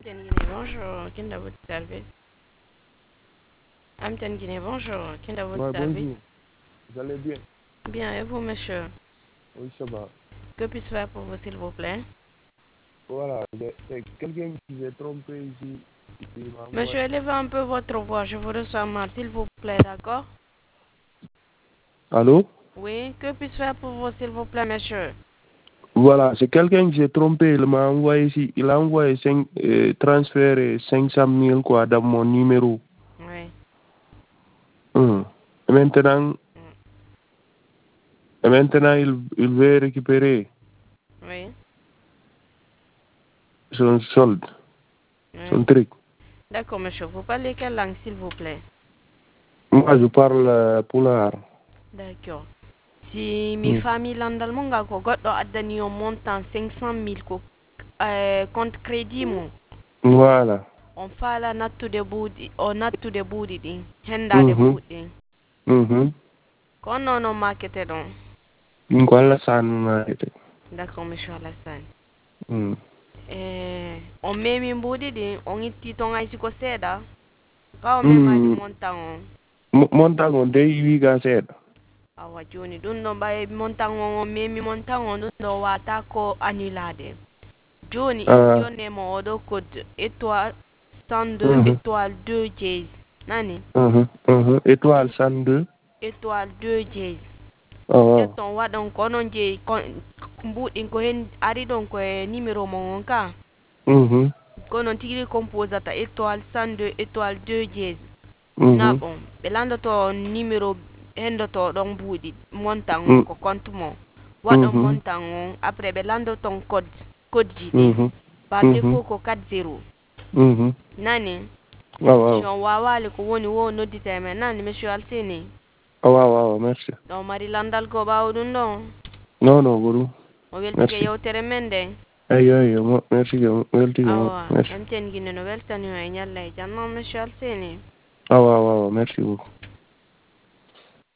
Bonjour, quel est votre service? Amten Guinée, bonjour, quel est votre Ouais, service? bonjour. Vous allez bien? Bien, et vous, monsieur? Oui, ça va. Que puis-je faire pour vous, s'il vous plaît? Voilà, c'est quelqu'un qui s'est trompé ici. Il m'a Monsieur, envoyé. élevez un peu votre voix, je vous reçois mal, s'il vous plaît, d'accord? Allô? Oui, que puis-je faire pour vous, s'il vous plaît, monsieur? Voilà, c'est quelqu'un qui s'est trompé. Il m'a envoyé ici. Il a envoyé transféré 500 000 quoi, dans mon numéro. Oui. Hum. Et maintenant, il veut récupérer Oui. son solde, Oui. son truc. D'accord, monsieur, vous parlez quelle langue, s'il vous plaît? Moi, je parle pulaar. D'accord. Si mi famille landal mo nga ko goɗɗo addani on montant 500 000 ko compte crédit mum Voilà. on faala nattude buuɗi ɗin hendade Mhm. buuɗi ɗin Mhm. ko non on makete ɗon. Ko Allah sanuma ite. D'accord, monsieur Alassane. Mm. On memi mbuuɗi ɗin on itti ton haysi ko seeɗa ka o memani Mm. montant on. Montant on dey wiga seeɗa. Awa joni ɗum ɗon ɓay montant on memi montant on ɗum ɗo wata ko annulade. Joni imi Ah. jonnemo oɗo code étoile 102 Mhm. étoile 2 dièse nani Étoile 102. étoile 2 dièse Oh. ƴetton waɗon ko onon jeeyi mbuɗin ko hen ari ɗon koye numéro mon on ka Mhm. ko non tigui composata étoile 102 étoile 2 dièse na Mhm. bon ɓe landoto numéro hendoto ɗon mbuuɗi montant on Mm. ko compte mon waɗon Mhm. montant on après ɓe landoton code ji ɗin Mhm. par Mhm. défaut ko 40 Mhm. nani si Wow. on wawali ko woni wo noddita e men nani monsieur Alseni Wow. Merci. ɗo mari landal ko ɓawo ɗum ɗon Non, guru. o weltike Merci. yewtere men nden Ayo. Merci. awa Merci. enten guine no weltani o e ñalla e jam non monsieur Alseni Wow. Merci beaucoup.